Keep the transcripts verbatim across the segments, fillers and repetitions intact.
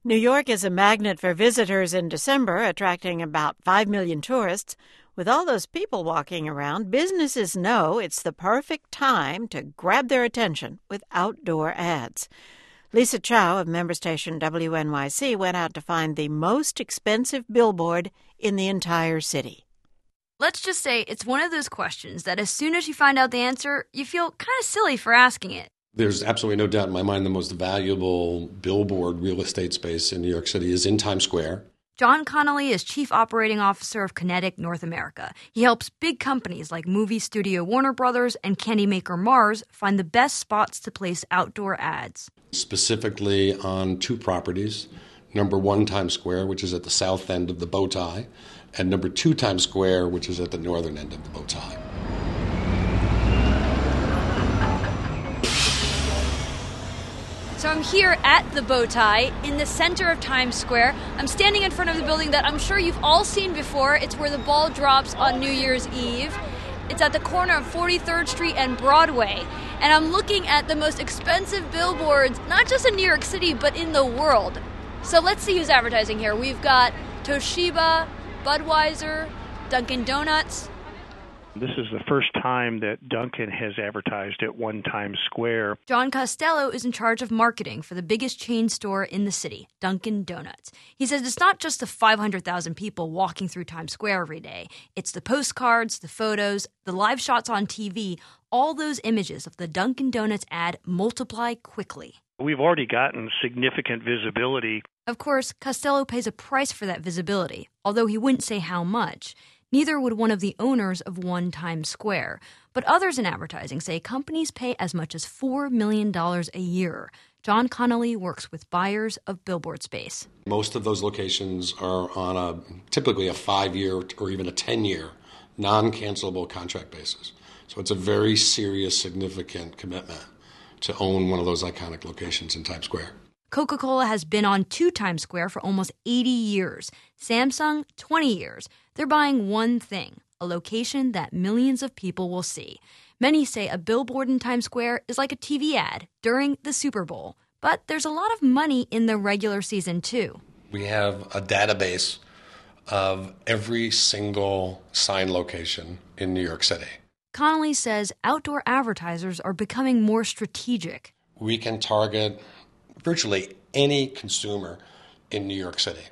New York is a magnet for visitors in December, attracting about five million tourists. With all those people walking around, businesses know it's the perfect time to grab their attention with outdoor ads. Lisa Chow of member station W N Y C went out to find the most expensive billboard in the entire city. Let's just say it's one of those questions that as soon as you find out the answer, you feel kind of silly for asking it. There's absolutely no doubt in my mind the most valuable billboard real estate space in New York City is in Times Square. John Connolly is Chief Operating Officer of Kinetic North America. He helps big companies like movie studio Warner Brothers and candy maker Mars find the best spots to place outdoor ads. Specifically on two properties, number one Times Square, which is at the south end of the bow tie, and number two Times Square, which is at the northern end of the bow tie. So I'm here at the bow tie in the center of Times Square. I'm standing in front of the building that I'm sure you've all seen before. It's where the ball drops on New Year's Eve. It's at the corner of forty-third Street and Broadway. And I'm looking at the most expensive billboards, not just in New York City, but in the world. So let's see who's advertising here. We've got Toshiba, Budweiser, Dunkin' Donuts. This is the first time that Dunkin' has advertised at One Times Square. John Costello is in charge of marketing for the biggest chain store in the city, Dunkin' Donuts. He says it's not just the five hundred thousand people walking through Times Square every day. It's the postcards, the photos, the live shots on T V. All those images of the Dunkin' Donuts ad multiply quickly. We've already gotten significant visibility. Of course, Costello pays a price for that visibility, although he wouldn't say how much. Neither would one of the owners of One Times Square. But others in advertising say companies pay as much as four million dollars a year. John Connolly works with buyers of billboard space. Most of those locations are on a typically a five-year or even a ten-year non-cancelable contract basis. So it's a very serious, significant commitment to own one of those iconic locations in Times Square. Coca-Cola has been on two Times Square for almost eighty years. Samsung, twenty years. They're buying one thing, a location that millions of people will see. Many say a billboard in Times Square is like a T V ad during the Super Bowl. But there's a lot of money in the regular season, too. We have a database of every single sign location in New York City. Connolly says outdoor advertisers are becoming more strategic. We can target virtually any consumer in New York City.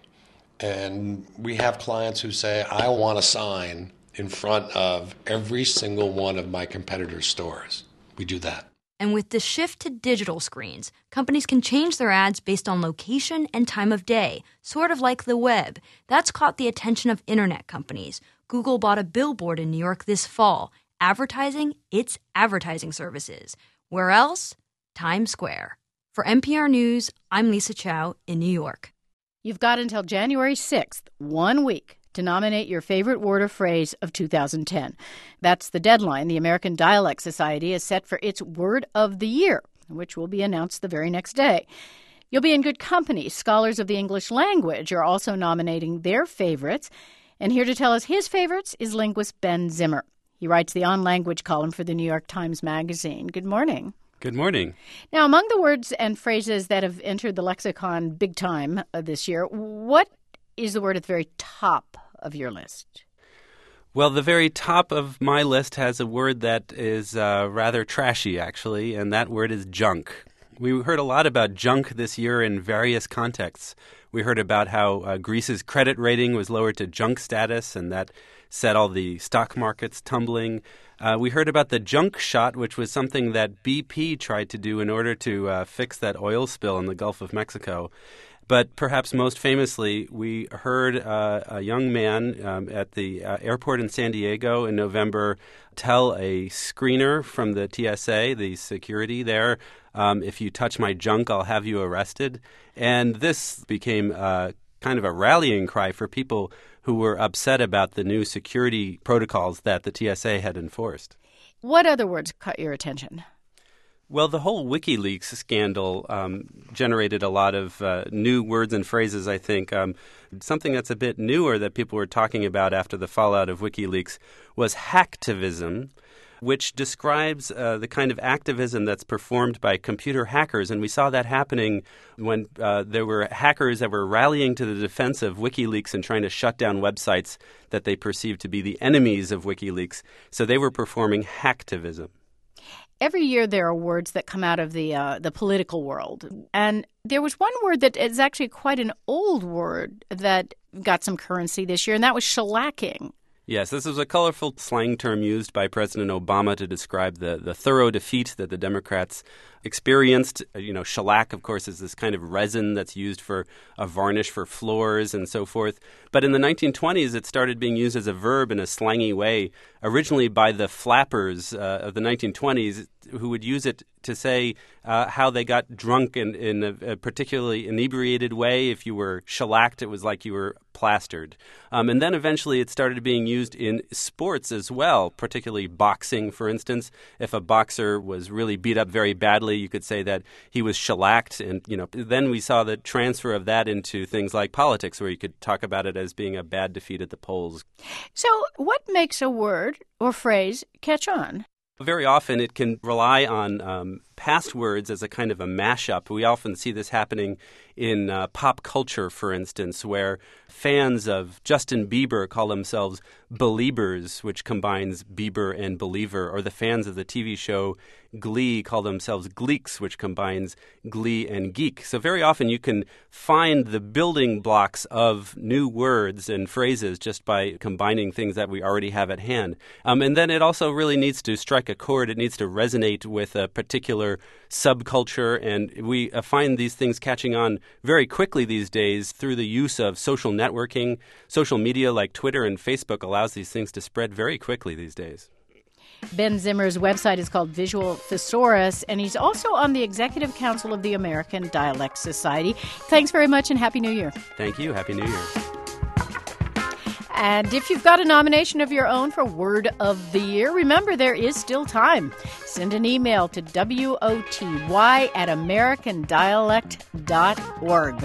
And we have clients who say, I want a sign in front of every single one of my competitors' stores. We do that. And with the shift to digital screens, companies can change their ads based on location and time of day, sort of like the web. That's caught the attention of internet companies. Google bought a billboard in New York this fall, advertising its advertising services. Where else? Times Square. For N P R News, I'm Lisa Chow in New York. You've got until January sixth, one week, to nominate your favorite word or phrase of two thousand ten. That's the deadline the American Dialect Society has set for its Word of the Year, which will be announced the very next day. You'll be in good company. Scholars of the English language are also nominating their favorites. And here to tell us his favorites is linguist Ben Zimmer. He writes the On Language column for the New York Times Magazine. Good morning. Good morning. Now, among the words and phrases that have entered the lexicon big time uh, this year, what is the word at the very top of your list? Well, the very top of my list has a word that is uh, rather trashy, actually, and that word is junk. We heard a lot about junk this year in various contexts. We heard about how uh, Greece's credit rating was lowered to junk status, and that set all the stock markets tumbling. Uh, we heard about the junk shot, which was something that B P tried to do in order to uh, fix that oil spill in the Gulf of Mexico. But perhaps most famously, we heard uh, a young man um, at the uh, airport in San Diego in November tell a screener from the T S A, the security there, um, if you touch my junk, I'll have you arrested. And this became uh, kind of a rallying cry for people who were upset about the new security protocols that the T S A had enforced. What other words caught your attention? Well, the whole WikiLeaks scandal um, generated a lot of uh, new words and phrases, I think. Um, something that's a bit newer that people were talking about after the fallout of WikiLeaks was hacktivism, which describes uh, the kind of activism that's performed by computer hackers. And we saw that happening when uh, there were hackers that were rallying to the defense of WikiLeaks and trying to shut down websites that they perceived to be the enemies of WikiLeaks. So they were performing hacktivism. Every year there are words that come out of the uh, the political world. And there was one word that is actually quite an old word that got some currency this year, and that was shellacking. Yes, this was a colorful slang term used by President Obama to describe the, the thorough defeat that the Democrats experienced. You know, shellac, of course, is this kind of resin that's used for a varnish for floors and so forth. But in the nineteen twenties, it started being used as a verb in a slangy way, originally by the flappers uh, of the nineteen twenties, who would use it to say uh, how they got drunk in, in a, a particularly inebriated way. If you were shellacked, it was like you were plastered. Um, and then eventually it started being used in sports as well, particularly boxing, for instance. If a boxer was really beat up very badly, you could say that he was shellacked. And, you know, then we saw the transfer of that into things like politics, where you could talk about it as being a bad defeat at the polls. So what makes a word or phrase catch on? Very often it can rely on um, past words as a kind of a mashup. We often see this happening in uh, pop culture, for instance, where fans of Justin Bieber call themselves Beliebers, which combines Bieber and believer, or the fans of the T V show Glee call themselves Gleeks, which combines Glee and geek. So very often you can find the building blocks of new words and phrases just by combining things that we already have at hand. Um, and then it also really needs to strike a chord. It needs to resonate with a particular subculture, and we uh, find these things catching on very quickly these days through the use of social networking. Social media like Twitter and Facebook allows these things to spread very quickly these days. Ben Zimmer's website is called Visual Thesaurus, and he's also on the Executive Council of the American Dialect Society. Thanks very much, and Happy New Year. Thank you. Happy New Year. And if you've got a nomination of your own for Word of the Year, remember there is still time. Send an email to W O T Y at american dialect dot org.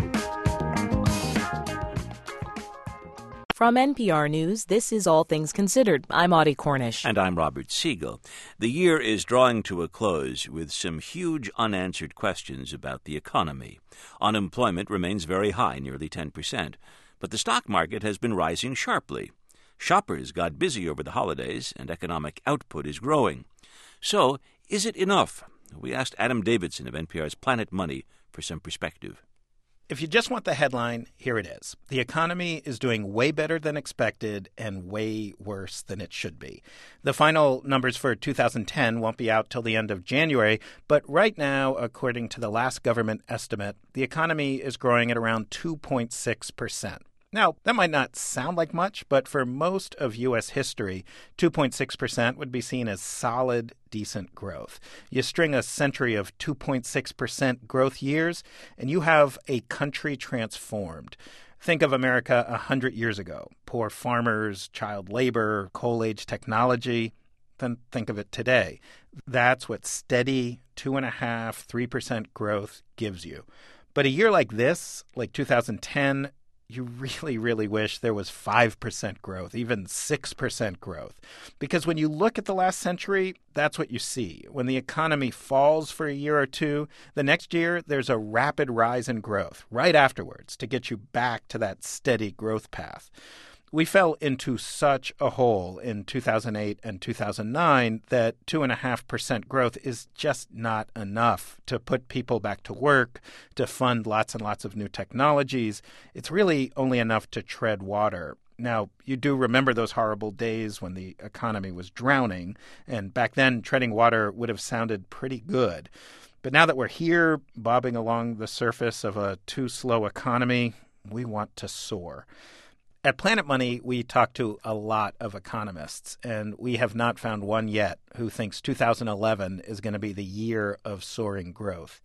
From N P R News, this is All Things Considered. I'm Audie Cornish. And I'm Robert Siegel. The year is drawing to a close with some huge unanswered questions about the economy. Unemployment remains very high, nearly ten percent. But the stock market has been rising sharply. Shoppers got busy over the holidays, and economic output is growing. So, is it enough? We asked Adam Davidson of N P R's Planet Money for some perspective. If you just want the headline, here it is. The economy is doing way better than expected and way worse than it should be. The final numbers for two thousand ten won't be out till the end of January, but right now, according to the last government estimate, the economy is growing at around two point six percent. Now, that might not sound like much, but for most of U S history, two point six percent would be seen as solid, decent growth. You string a century of two point six percent growth years, and you have a country transformed. Think of America one hundred years ago. Poor farmers, child labor, coal-age technology. Then think of it today. That's what steady two point five, three percent growth gives you. But a year like this, like two thousand ten, you really, really wish there was five percent growth, even six percent growth. Because when you look at the last century, that's what you see. When the economy falls for a year or two, the next year there's a rapid rise in growth right afterwards to get you back to that steady growth path. We fell into such a hole in two thousand eight and two thousand nine that two point five percent growth is just not enough to put people back to work, to fund lots and lots of new technologies. It's really only enough to tread water. Now, you do remember those horrible days when the economy was drowning, and back then treading water would have sounded pretty good. But now that we're here, bobbing along the surface of a too slow economy, we want to soar. At Planet Money, we talk to a lot of economists, and we have not found one yet who thinks two thousand eleven is going to be the year of soaring growth.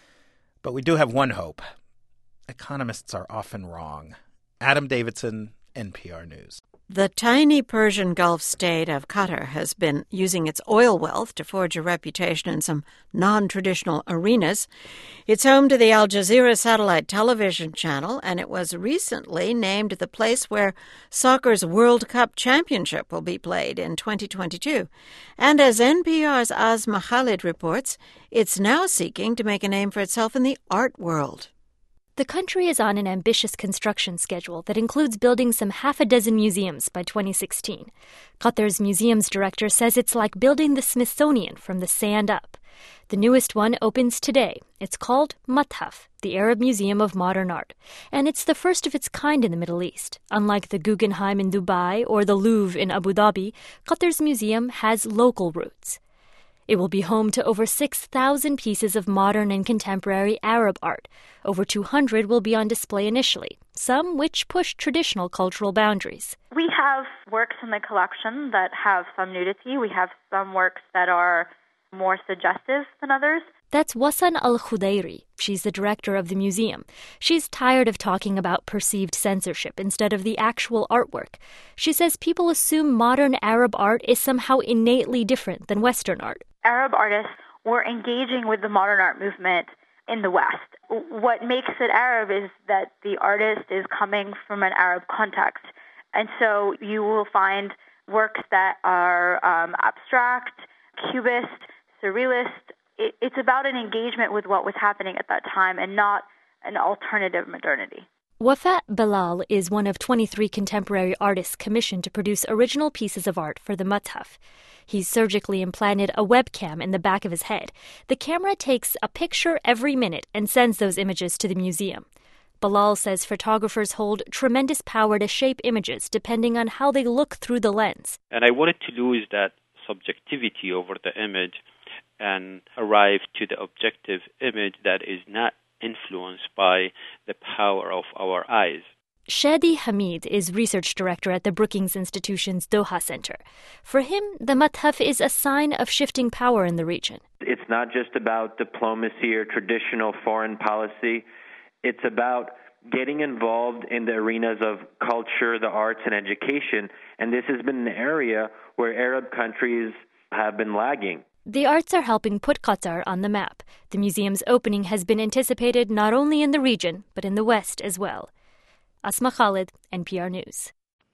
But we do have one hope. Economists are often wrong. Adam Davidson, N P R News. The tiny Persian Gulf state of Qatar has been using its oil wealth to forge a reputation in some non-traditional arenas. It's home to the Al Jazeera satellite television channel, and it was recently named the place where soccer's World Cup championship will be played in twenty twenty-two. And as N P R's Asma Khalid reports, it's now seeking to make a name for itself in the art world. The country is on an ambitious construction schedule that includes building some half a dozen museums by twenty sixteen. Qatar's museums director says it's like building the Smithsonian from the sand up. The newest one opens today. It's called Mathaf, the Arab Museum of Modern Art, and it's the first of its kind in the Middle East. Unlike the Guggenheim in Dubai or the Louvre in Abu Dhabi, Qatar's museum has local roots. It will be home to over six thousand pieces of modern and contemporary Arab art. Over two hundred will be on display initially, some which push traditional cultural boundaries. We have works in the collection that have some nudity. We have some works that are more suggestive than others. That's Wasan Al-Khudairi. She's the director of the museum. She's tired of talking about perceived censorship instead of the actual artwork. She says people assume modern Arab art is somehow innately different than Western art. Arab artists were engaging with the modern art movement in the West. What makes it Arab is that the artist is coming from an Arab context. And so you will find works that are um, abstract, cubist, surrealist. It, it's about an engagement with what was happening at that time and not an alternative modernity. Wafat Bilal is one of twenty-three contemporary artists commissioned to produce original pieces of art for the Mathaf. He's surgically implanted a webcam in the back of his head. The camera takes a picture every minute and sends those images to the museum. Bilal says photographers hold tremendous power to shape images depending on how they look through the lens. And I wanted to lose that subjectivity over the image and arrive to the objective image that is not influenced by the power of our eyes. Shadi Hamid is research director at the Brookings Institution's Doha Center. For him, the Mathaf is a sign of shifting power in the region. It's not just about diplomacy or traditional foreign policy. It's about getting involved in the arenas of culture, the arts, and education. And this has been an area where Arab countries have been lagging. The arts are helping put Qatar on the map. The museum's opening has been anticipated not only in the region, but in the West as well. Asma Khalid, N P R News.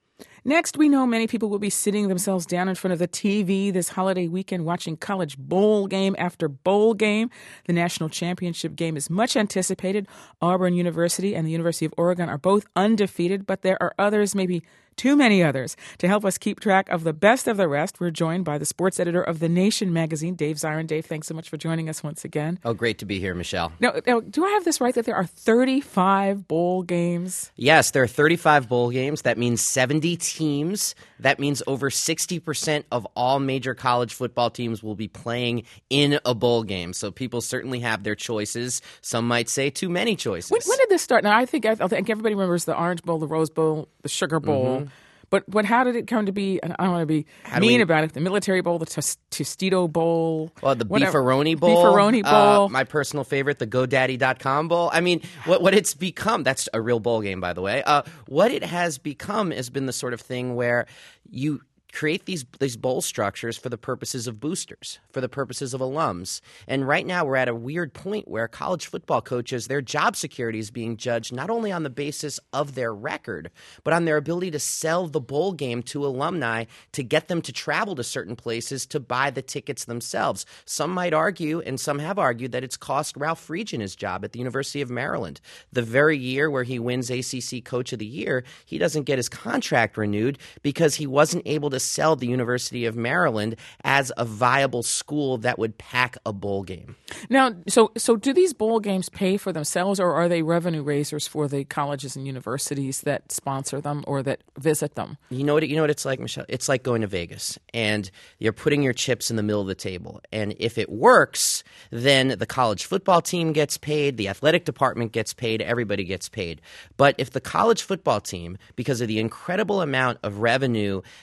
Next, we know many people will be sitting themselves down in front of the T V this holiday weekend watching college bowl game after bowl game. The national championship game is much anticipated. Auburn University and the University of Oregon are both undefeated, but there are others, maybe too many others. To help us keep track of the best of the rest, we're joined by the sports editor of The Nation magazine, Dave Zirin. Dave, thanks so much for joining us once again. Oh, great to be here, Michelle. Now, now, do I have this right that there are thirty-five bowl games? Yes, there are thirty-five bowl games. That means seventy teams. That means over sixty percent of all major college football teams will be playing in a bowl game. So people certainly have their choices. Some might say too many choices. When, when did this start? Now, I think, I think everybody remembers the Orange Bowl, the Rose Bowl, the Sugar Bowl. Mm-hmm. But but how did it come to be? I don't want to be how mean we, about it. The Military Bowl, the Tostito Bowl. Well, the whatever. Beefaroni Bowl. Beefaroni Bowl. Uh, my personal favorite, the GoDaddy dot com Bowl. I mean, what, what it's become, that's a real bowl game, by the way. Uh, what it has become has been the sort of thing where you create these these bowl structures for the purposes of boosters, for the purposes of alums. And right now we're at a weird point where college football coaches, their job security is being judged not only on the basis of their record, but on their ability to sell the bowl game to alumni to get them to travel to certain places to buy the tickets themselves. Some might argue, and some have argued, that it's cost Ralph Friedgen his job at the University of Maryland. The very year where he wins A C C Coach of the Year, he doesn't get his contract renewed because he wasn't able to sell the University of Maryland as a viable school that would pack a bowl game. Now, so so do these bowl games pay for themselves, or are they revenue raisers for the colleges and universities that sponsor them or that visit them? You know what you know what it's like, Michelle? It's like going to Vegas, and you're putting your chips in the middle of the table. And if it works, then the college football team gets paid, the athletic department gets paid, everybody gets paid. But if the college football team, because of the incredible amount of revenue that is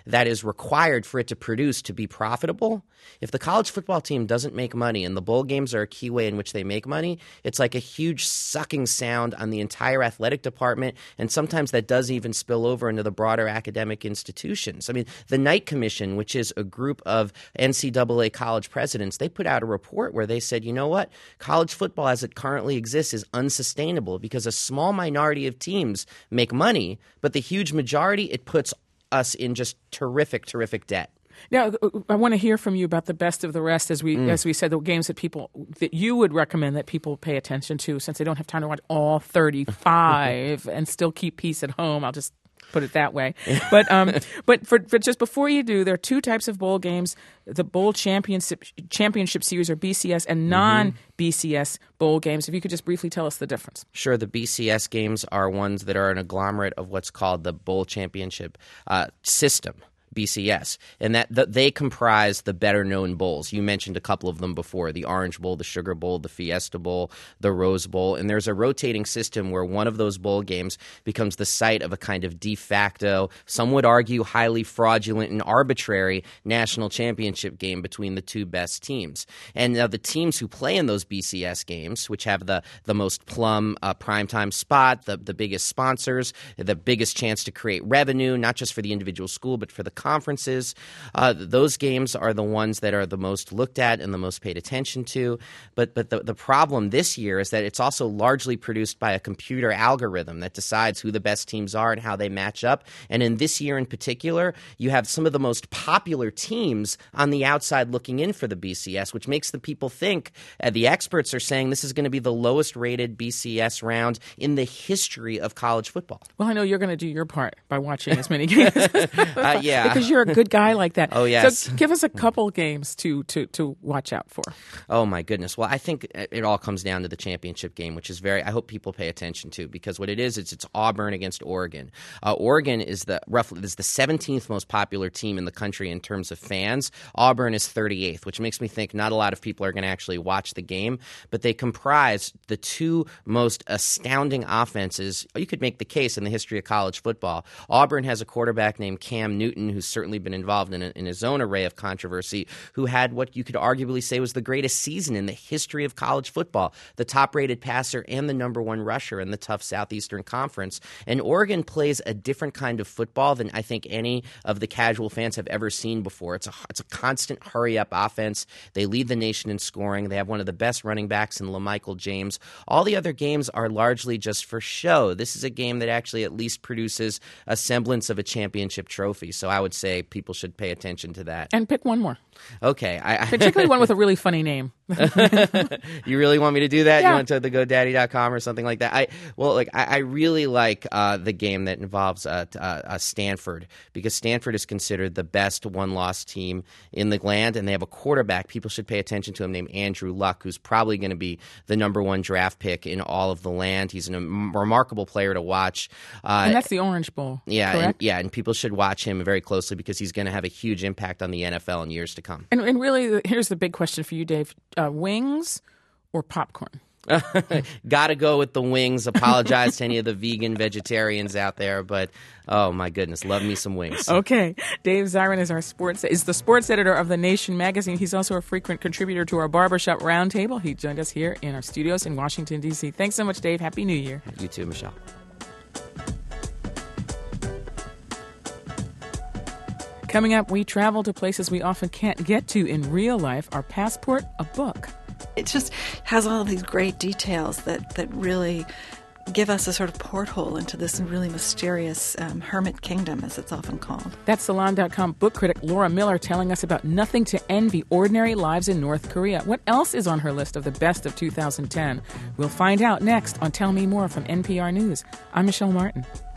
required for it to produce to be profitable, if the college football team doesn't make money, and the bowl games are a key way in which they make money, it's like a huge sucking sound on the entire athletic department, and sometimes that does even spill over into the broader academic institutions. I mean, the Knight Commission, which is a group of N C double A college presidents, they put out a report where they said, you know what, college football as it currently exists is unsustainable because a small minority of teams make money, but the huge majority, it puts us in just terrific, terrific debt. Now, I want to hear from you about the best of the rest, as we mm. as we said, the games that people that you would recommend that people pay attention to, since they don't have time to watch all thirty-five and still keep peace at home. I'll just put it that way. But um, but for, for just before you do, there are two types of bowl games: the Bowl Championship Championship Series, or B C S, and non-B C S bowl games. If you could just briefly tell us the difference. Sure. The B C S games are ones that are an agglomerate of what's called the Bowl Championship uh, system. B C S, and that the, they comprise the better-known bowls. You mentioned a couple of them before, the Orange Bowl, the Sugar Bowl, the Fiesta Bowl, the Rose Bowl, and there's a rotating system where one of those bowl games becomes the site of a kind of de facto, some would argue highly fraudulent and arbitrary national championship game between the two best teams. And now the teams who play in those B C S games, which have the, the most plum uh, primetime spot, the, the biggest sponsors, the biggest chance to create revenue, not just for the individual school, but for the conferences. Uh, those games are the ones that are the most looked at and the most paid attention to. But but the, the problem this year is that it's also largely produced by a computer algorithm that decides who the best teams are and how they match up. And in this year in particular, you have some of the most popular teams on the outside looking in for the B C S, which makes the people think, uh, the experts are saying this is going to be the lowest rated B C S round in the history of college football. Well, I know you're going to do your part by watching as many games. uh, yeah. Because you're a good guy like that. Oh, yes. So give us a couple games to, to, to watch out for. Oh, my goodness. Well, I think it all comes down to the championship game, which is very – I hope people pay attention to, because what it is, it's, it's Auburn against Oregon. Uh, Oregon is the roughly is the seventeenth most popular team in the country in terms of fans. Auburn is thirty-eighth, which makes me think not a lot of people are going to actually watch the game, but they comprise the two most astounding offenses. You could make the case in the history of college football. Auburn has a quarterback named Cam Newton, who's certainly been involved in, a, in his own array of controversy, who had what you could arguably say was the greatest season in the history of college football, the top-rated passer and the number one rusher in the tough Southeastern Conference. And Oregon plays a different kind of football than I think any of the casual fans have ever seen before. It's a, it's a constant hurry-up offense. They lead the nation in scoring. They have one of the best running backs in LaMichael James. All the other games are largely just for show. This is a game that actually at least produces a semblance of a championship trophy. So I would say people should pay attention to that. And pick one more. Okay. I, I Particularly one with a really funny name. You really want me to do that? Yeah. You want to the GoDaddy dot com or something like that? I Well, like I, I really like uh, the game that involves uh, uh, uh, Stanford, because Stanford is considered the best one-loss team in the land, and they have a quarterback. People should pay attention to him, named Andrew Luck, who's probably going to be the number one draft pick in all of the land. He's a remarkable player to watch. Uh, and that's the Orange Bowl, Yeah, correct? and, yeah, and people should watch him very closely because he's going to have a huge impact on the N F L in years to come. And, and really, here's the big question for you, Dave. Uh, wings or popcorn? Gotta go with the wings. Apologize to any of the vegan vegetarians out there, but oh my goodness, love me some wings. Okay, Dave Zirin is our sports is the sports editor of The Nation magazine. He's also a frequent contributor to our Barbershop Roundtable. He joined us here in our studios in Washington, D C. Thanks so much, Dave. Happy New Year. You too, Michelle. Coming up, we travel to places we often can't get to in real life. Our passport, a book. It just has all of these great details that, that really give us a sort of porthole into this really mysterious um, hermit kingdom, as it's often called. That's Salon dot com book critic Laura Miller telling us about Nothing to Envy, Ordinary Lives in North Korea. What else is on her list of the best of two thousand ten? We'll find out next on Tell Me More from N P R News. I'm Michelle Martin.